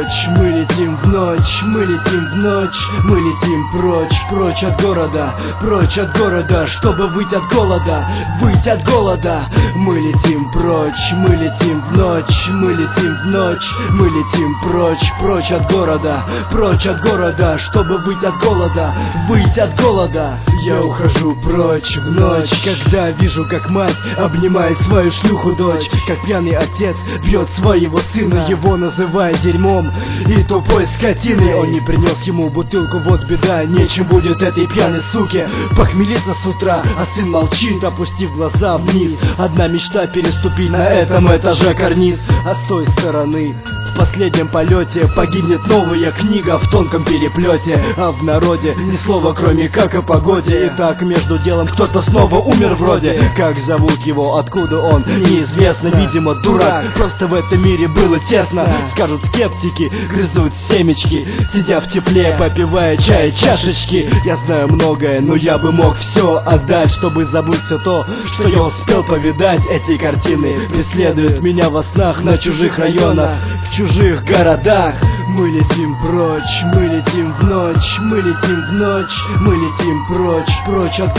прочь, мы летим в ночь, мы летим в ночь, мы летим прочь, прочь от города, чтобы выйти от голода, выйти от голода. Мы летим прочь, мы летим в ночь, мы летим в ночь, мы летим прочь, прочь от города, чтобы выйти от голода, выйти от голода. Я ухожу прочь в ночь, когда вижу, как мать обнимает свою шлюху дочь, как пьяный отец бьет своего сына, его называя дерьмом и тупой скотиной. Он не принес ему бутылку, вот беда, нечем будет этой пьяной суке похмелиться с утра, а сын молчит, опустив глаза вниз. Одна мечта — переступить на этом этаже карниз, а с той стороны в последнем полете погибнет новая книга в тонком переплете, а в народе ни слова, кроме как о погоде. И так между делом кто-то снова умер вроде. Как зовут его, откуда он, неизвестно. Видимо, дурак, просто в этом мире было тесно. Скажут скептики, грызут семечки, сидя в тепле, попивая чай, чашечки. Я знаю многое, но я бы мог все отдать, чтобы забыть все то, что я успел повидать. Эти картины преследуют меня во снах на чужих районах, в чужих городах. Мы летим прочь, мы летим в ночь, мы летим в ночь, мы летим прочь, прочь от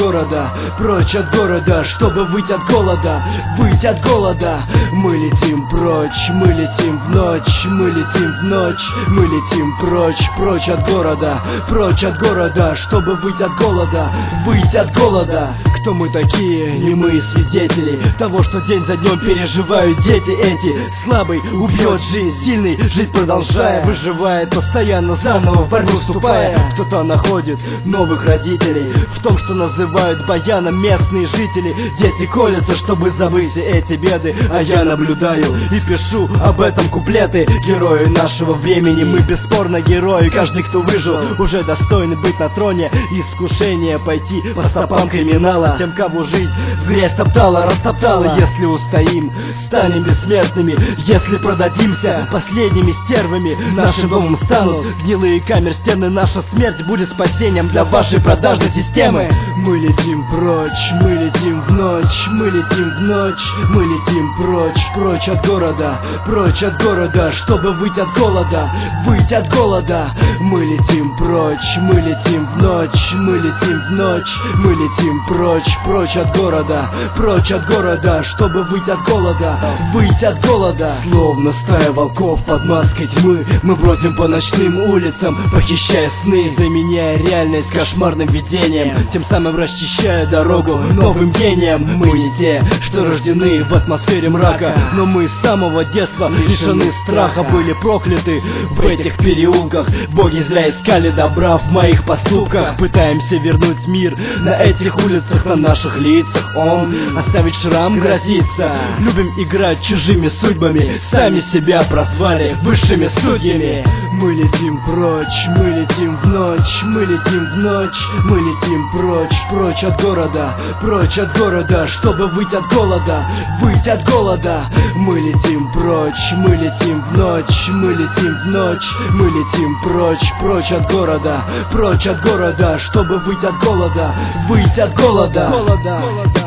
города, чтобы выйти от голода, выйти от голода. Мы летим прочь, мы летим в ночь, мы летим в ночь, мы летим прочь, прочь от города, чтобы выйти от голода, выйти от голода. Кто мы такие? Немые свидетели того, что день за днем переживают дети эти. Слабый убьет жизнь, сильный жить продолжая, выживает постоянно, заново в борьбу вступая. Кто-то находит новых родителей в том, что называют баяном местные жители. Дети колятся, чтобы забыть эти беды, а я наблюдаю и пишу об этом куплеты. Герои нашего времени, мы бесспорно герои. Каждый, кто выжил, уже достойный быть на троне. Искушение пойти по стопам криминала, тем, кого жизнь в грязь топтала, растоптала. Если устоим, станем бессмертными. Если продадимся, последними стервами нашим домом станут гнилые камер стены. Наша смерть будет спасением для вашей продажной системы. Мы летим прочь, мы летим в ночь, мы летим в ночь, мы летим прочь, прочь от города, чтобы выйти от голода, выйти от голода. Мы летим прочь, мы летим в ночь, мы летим в ночь, мы летим прочь, прочь от города, чтобы выйти от голода, выйти от голода. Словно стая волков под маской тьмы, мы бродим по ночным улицам, похищая сны, заменяя реальность кошмарным видением, тем самым расчищая дорогу новым гениям. Мы не те, что рождены в атмосфере мрака, но мы с самого детства лишены страха, были прокляты в этих переулках. Боги зря искали добра в моих поступках. Пытаемся вернуть мир на этих улицах, на наших лицах он оставить шрам грозится. Любим играть чужими судьбами, сами себя прозвали высшими судьями. Мы летим прочь, мы летим в ночь, мы летим в ночь, мы летим прочь, прочь от города, чтобы выйти от голода, выйти от голода. Мы летим прочь, мы летим в ночь, мы летим в ночь, мы летим прочь, прочь от города, чтобы выйти от голода, выйти от голода.